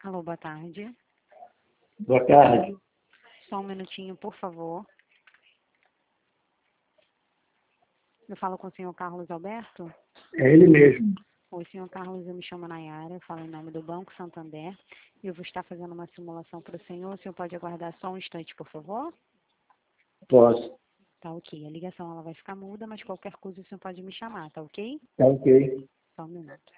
Alô, boa tarde. Boa tarde. Só um minutinho, por favor. Eu falo com o senhor Carlos Alberto? É ele mesmo. Oi, senhor Carlos, eu me chamo Nayara, eu falo em nome do Banco Santander. Eu vou estar fazendo uma simulação para o senhor. O senhor pode aguardar só um instante, por favor? Posso. Tá ok. A ligação ela vai ficar muda, mas qualquer coisa o senhor pode me chamar, tá ok? Tá ok. Só um minuto.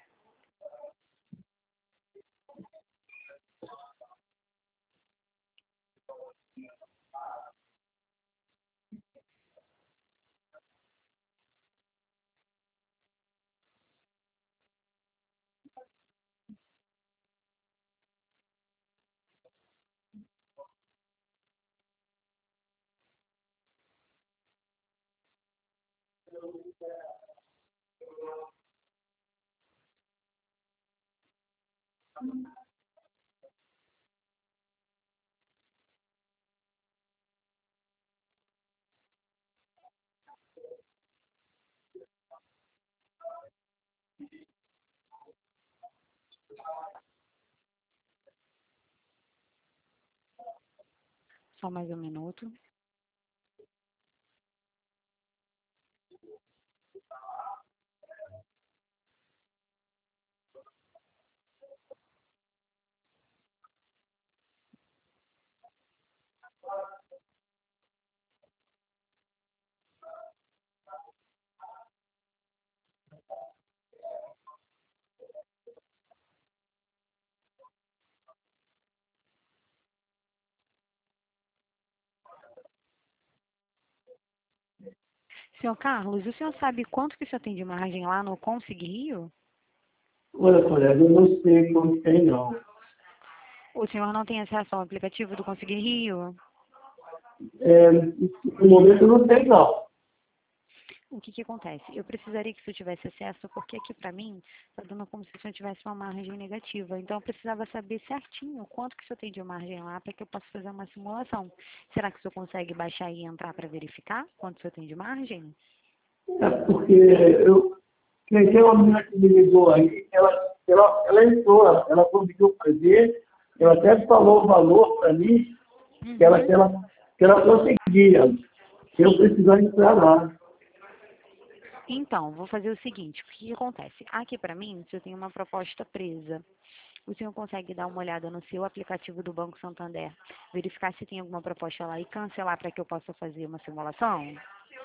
Só mais um minuto. Senhor Carlos, o senhor sabe quanto que o senhor tem de margem lá no Consig Rio? Olha, colega, eu não sei como tem, não. O senhor não tem acesso ao aplicativo do Consig Rio? No momento não tem, não. O que que acontece? Eu precisaria que o senhor tivesse acesso, porque aqui para mim está dando como se o senhor tivesse uma margem negativa. Então eu precisava saber certinho quanto que o senhor tem de margem lá para que eu possa fazer uma simulação. Será que o senhor consegue baixar e entrar para verificar quanto o senhor tem de margem? É porque tem uma menina que me ligou aí, ela entrou, ela conseguiu fazer, ela até falou o valor para mim, que ela, Uhum. que ela, que ela conseguia. Se eu precisar entrar lá. Então, vou fazer o seguinte, o que que acontece? Aqui para mim, o senhor tem uma proposta presa. O senhor consegue dar uma olhada no seu aplicativo do Banco Santander, verificar se tem alguma proposta lá e cancelar para que eu possa fazer uma simulação?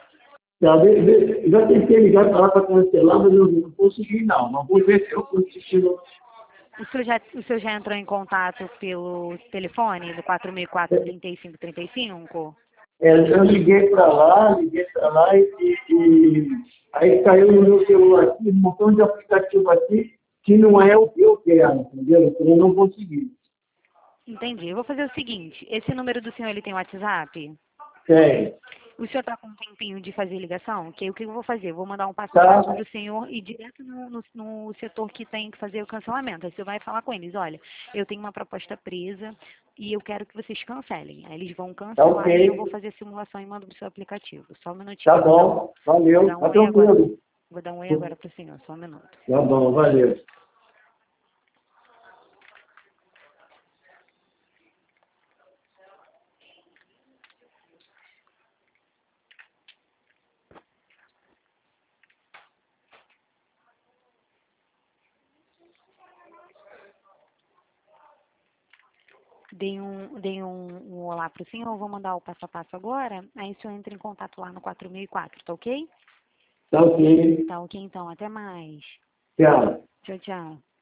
Já tentei ligar para lá para cancelar, mas eu não consegui, não. Mas vou ver se eu consigo. O senhor já entrou em contato pelo telefone do 464-3535? Eu liguei para lá e aí caiu no meu celular aqui, um montão de aplicativo aqui que não é o que eu quero, entendeu? Então eu não consegui. Entendi. Eu vou fazer o seguinte, esse número do senhor, ele tem WhatsApp? Sério. O senhor está com um tempinho de fazer ligação? Que o que eu vou fazer? Eu vou mandar um passo a passo Tá, para o senhor e direto no setor que tem que fazer o cancelamento. Aí você vai falar com eles, olha, eu tenho uma proposta presa e eu quero que vocês cancelem. Aí eles vão tá cancelar e eu vou ok. fazer a simulação e mando para o seu aplicativo. Só um minutinho. Tá bom, Vou valeu, dar um tá oi agora. tranquilo. Vou dar um oi agora para o senhor. Só um minuto. Tá bom, valeu. Dei um olá para o senhor. Eu vou mandar o passo a passo agora. Aí o senhor entra em contato lá no 4004, tá ok? Tá ok. Tá ok, então. Até mais. Tchau. Tchau, tchau.